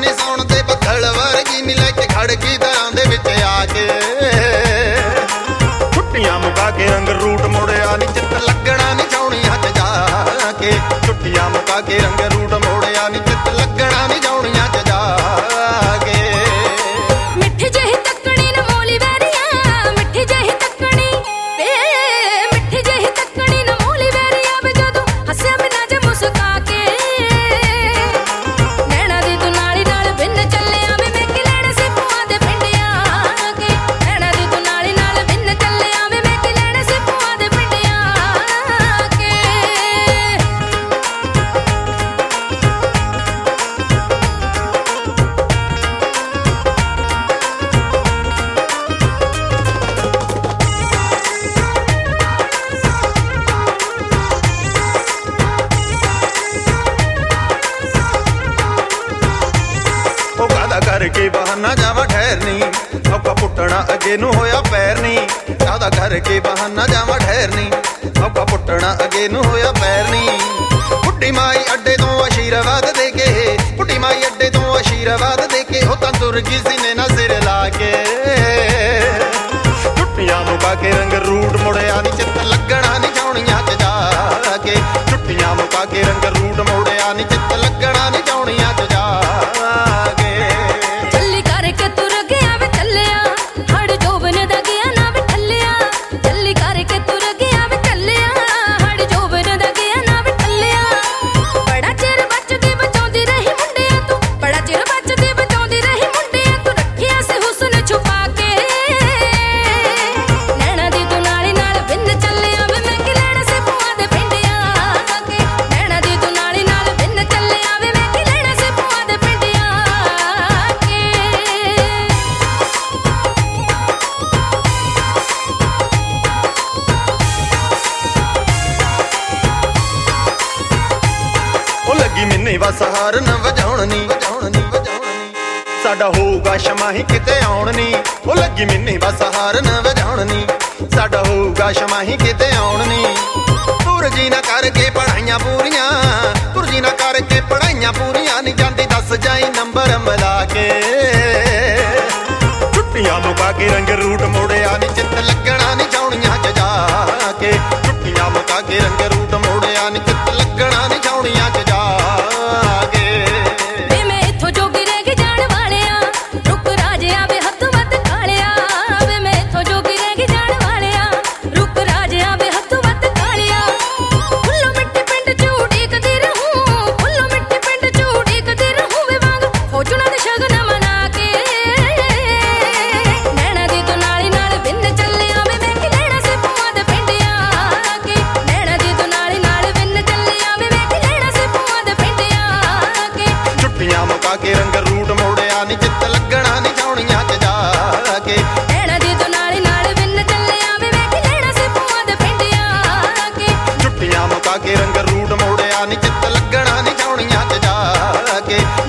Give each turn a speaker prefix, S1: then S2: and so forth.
S1: ਨੀ ਸੌਣ ਤੇ ਬੱਦਲ ਵਰਗੀ ਨੀ ਲੈ ਕੇ ਖੜ ਗਈ ਦਰਾਂ ਦੇ ਵਿੱਚ ਆ ਕੇ ਛੁੱਟੀਆਂ ਮੁਕਾ ਕੇ ਰੰਗ ਰੂਟ ਮੋੜਿਆ ਨੀ ਚਿੱਤ ਲੱਗਣਾ ਨੀ ਛਾਉਣੀਆਂ 'ਚ ਜਾ ਕੇ ਛੁੱਟੀਆਂ ਮੁਕਾ ਕੇ ਰੰਗ ਰੂਟ ਮੋੜਿਆ ਨੀ ਚਿੱਤ ਲੱਗਣਾ ਨੀ ਛਾਉਣੀਆਂ 'ਚ ਜਾ ਕੇ
S2: ਮਿੱਠੀ ਜਿਹੀ ਤੱਕਣੀ ਨਾ ਮੋਲੀ ਵੈਰੀਆ ਮਿੱਠੀ ਜਿਹੀ ਤੱਕਣੀ ਵੇ ਮਿੱਠੀ ਜਿਹੀ ਤੱਕਣੀ ਨਾ ਮੋਲੀ ਵੈਰੀਆ ਵੇ ਜਦੋਂ ਹੱਸਿਆ ਬਿਨਾਂ ਜੇ ਮੁਸਕਾ ਕੇ ਨੈਣਾ ਦੀ ਤੂੰ ਨਾਲੀ ਨਾਲ ਬਿੰਨ ਚੱਲਿਆ ਵੇ ਮੈਂ ਕੀ ਲੈਣਾ ਸੀ ਭੂਆ ਦੇ ਪਿੰਡਿਆਂ ਕੇ ਨੈਣਾ ਦੀ ਤੂੰ ਨਾਲੀ ਨਾਲ ਬਿੰਨ ਚੱਲਿਆ ਵੇ ਮੈਂ ਕੀ ਲੈਣਾ ਸੀ ਭੂਆ ਦੇ ਪਿੰਡਿਆਂ ਕੇ
S1: ਉਹ ਕਾਹਦਾ ਕਰਕੇ ਬਹਾਨਾ ਜਾਵਾਂ ਠਹਿਰਨੀ ਔਕਾ ਪੁੱਟਣਾ ਅੱਗੇ ਨੂੰ ਹੋਇਆ ਪੈਰ ਨੀ ਕਾਹਦਾ ਕਰਕੇ ਬਹਾਨਾ ਜਾਵਾਂ ਠਹਿਰਨੀ ਔਕਾ ਪੁੱਟਣਾ ਅੱਗੇ ਨੂੰ ਹੋਇਆ ਪੈਰ ਨੀ ਬੁੱਢੀ ਮਾਈ ਅੱਡੇ ਤੋਂ ਆਸ਼ੀਰਵਾਦ ਦੇ ਕੇ ਬੁੱਢੀ ਮਾਈ ਅੱਡੇ ਤੋਂ ਆਸ਼ੀਰਵਾਦ ਦੇ ਕੇ ਉਹ ਤਾਂ ਤੁਰ ਗਈ ਸੀਨੇ ਨਾਲ ਸਿਰ ਲਾ ਕੇ ਛੁੱਟੀਆਂ ਮੁਕਾ ਕੇ ਰੰਗ ਰੂਟ ਮੁੜਿਆ ਨੀ ਚਿੱਤ ਲੱਗਣਾ ਨੀ ਛਾਉਣੀਆਂ 'ਚ ਜਾ ਕੇ ਛੁੱਟੀਆਂ ਮੁਕਾ ਕੇ ਰੰਗ ਰੂਟ ਮੋੜਿਆ ਨੀ ਚਿੱਤ ਲੱਗਣਾ ਨੀ ਛਾਉਣੀਆਂ 'ਚ ਜਾ ਕੇ
S2: ਚੱਲੀ ਕਰਕੇ ਤੁਰ ਗਿਆ ਵੇ ਚੱਲਿਆ ਹੜ ਜੋਬਨ ਦਾ ਗਿਆ ਨਾ ਵੇ ਠੱਲਿਆ ਚੱਲੀ ਕਰਕੇ ਤੁਰ ਗਿਆ ਵੇ ਚੱਲਿਆ ਹੜ ਜੋਬਨ ਦਾ ਗਿਆ ਨਾ ਵੇ ਠੱਲਿਆ ਬੜਾ ਚਿਰ ਬਚਦੀ ਬਚਾਉਂਦੀ ਰਹੀ ਮੁੰਡਿਆਂ ਤੂੰ ਬੜਾ ਚਿਰ ਬਚਦੀ ਬਚਾਉਂਦੀ ਰਹੀ ਮੁੰਡਿਆਂ ਤੂੰ ਰੱਖਿਆ ਸੀ ਹੁਸਨ ਛੁਪਾ ਕੇ ਨੈਣਾ ਦੀ ਤੂੰ ਨਾਲੀ ਨਾਲ ਬਿੰਨ ਚੱਲਿਆ ਵੇ ਮੈਂ ਕੀ ਲੈਣਾ ਸੀ ਭੂਆ ਦੇ ਪਿੰਡਿਆਂ ਕੇ ਨੈਣਾ ਦੀ ਤੂੰ ਨਾਲੀ ਨਾਲ ਬਿੰਨ ਚੱਲਿਆ ਵੇ ਮੈਂ ਕੀ ਲੈਣਾ ਸੀ ਭੂਆ ਦੇ ਪਿੰਡਿਆਂ ਕੇ
S1: ਉਹ ਲੱਗੀ ਮੈਨੇ ਬਸ ਹਾਰਨ ਵਜਾਉਣ ਨੀ ਸਾਡਾ ਹੋਊਗਾ ਸ਼ਮਾਹੀ ਕਿਤੇ ਆਉਣ ਨੀ ਉਹ ਲੱਗੀ ਮੈਨੇ ਬਸ ਹਾਰਨ ਵਜਾਉਣ ਨੀ ਸਾਡਾ ਹੋਊਗਾ ਸ਼ਮਾਹੀ ਕਿਤੇ ਆਉਣ ਨੀ ਤੁਰਜੀ ਨਾ ਕਰਕੇ ਪੜਾਈਆਂ ਪੂਰੀਆਂ ਤੁਰਜੀ ਨਾ ਕਰਕੇ ਪੜਾਈਆਂ ਪੂਰੀਆਂ ਨੀ ਜਾਂਦੀ ਦੱਸ ਜਾਈ ਨੰਬਰ ਮਿਲਾ ਕੇ ਛੁੱਟੀਆਂ ਮੁਕਾ ਕੇ ਰੰਗ ਰੂਟ ਮੋੜਿਆ ਨੀ ਚਿੱਤ ਲੱਗਣਾ ਨੀ ਛਾਉਣੀਆਂ 'ਚ ਜਾ ਕੇ ਛੁੱਟੀਆਂ ਮੁਕਾ ਕੇ ਰੰਗ ਰੂਟ ਮੋੜਿਆ ਨੀ ਚਿੱਤ ਲੱਗਣਾ ਨੀ ਛਾਉਣੀਆਂ 'ਚ ਜਾ ਕੇ
S2: ਵੇ ਮੈਂ ਇੱਥੋਂ ਜੋਗੀ ਰਹਿ ਗਈ ਜਾਣ ਵਾਲਿਆ ਰੁਕ ਰਾਜਿਆ ਵੇ ਹੱਥ ਵੱਧ ਕਾਲਿਆ ਵੇ ਮੈਂ ਇੱਥੋਂ ਜੋਗੀ ਰਹਿ ਗਈ ਜਾਣ ਵਾਲਿਆ ਰੁਕ ਰਾਜਿਆ ਵੇ ਹੱਥ ਵੱਧ ਕਾਲਿਆ ਫੁੱਲੋਂ ਮਿੱਟੀ ਪਿੰਡ ਚ ਉਡੀਕਦੀ ਰਹੂੰ ਫੁੱਲੋਂ ਮਿੱਟੀ ਪਿੰਡ ਚ ਉਡੀਕਦੀ ਰਹੂੰ ਵੇ ਵਾਂਗ ਫੌਜਣਾ ਦੇ ਸ਼ਗਨ ਮਨਾ ਕੇ ਨੈਣਾ ਦੀ ਤੂੰ ਨਾਲੀ ਨਾਲ ਬਿੰਨ ਚੱਲਿਆ ਵੇ ਮੈਂ ਕੀ ਲੈਣਾ ਸੀ ਭੂਆ ਦੇ ਪਿੰਡਿਆਂ ਕੇ ਨੈਣਾ ਦੀ ਤੂੰ ਨਾਲੀ ਨਾਲ ਬਿੰਨ ਚੱਲਿਆ ਵੇ ਮੈਂ ਕੀ ਲੈਣਾ ਸੀ ਭੂਆ ਦੇ ਪਿੰਡਿਆਂ ਕੇ
S1: ਛੁੱਟੀਆਂ ਮੁਕਾ ਕੇ ਰੰਗ ਰੂਟ ਮੋੜਿਆ ਨੀ ਚਿੱਤ ਲੱਗਣਾ ਨੀ ਛਾਉਣੀਆਂ 'ਚ ਜਾ ਕੇ
S2: ਨੈਣਾ ਦੀ ਤੂੰ ਨਾਲੀ ਨਾਲ ਬਿੰਨ ਚੱਲਿਆ ਵੇ ਮੈਂ ਕੀ ਲੈਣਾ ਸੀ ਭੂਆ ਦੇ ਪਿੰਡਿਆਂ ਕੇ
S1: ਛੁੱਟੀਆਂ ਮੁਕਾ ਕੇ ਰੰਗ ਰੂਟ ਮੋੜਿਆ ਨੀ ਚਿੱਤ ਲੱਗਣਾ ਨੀ ਛਾਉਣੀਆਂ 'ਚ ਜਾ ਕੇ